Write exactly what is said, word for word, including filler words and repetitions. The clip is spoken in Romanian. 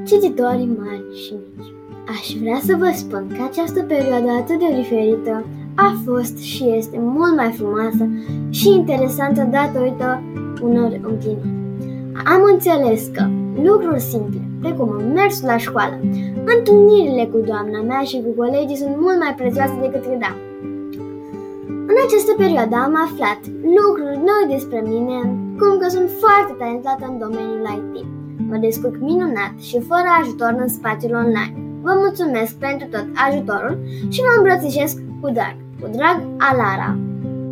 Cititorii mari și mici, aș vrea să vă spun că această perioadă atât de diferită a fost și este mult mai frumoasă și interesantă datorită unor împliniri. Am înțeles că lucruri simple, precum mersul la școală, întâlnirile cu doamna mea și cu colegii sunt mult mai prețioase decât credeam. În această perioadă am aflat lucruri noi despre mine, cum că sunt foarte talentată în domeniul I T. Mă descurc minunat și fără ajutor în spațiul online. Vă mulțumesc pentru tot ajutorul și vă îmbrățișez cu drag. Cu drag, Alara.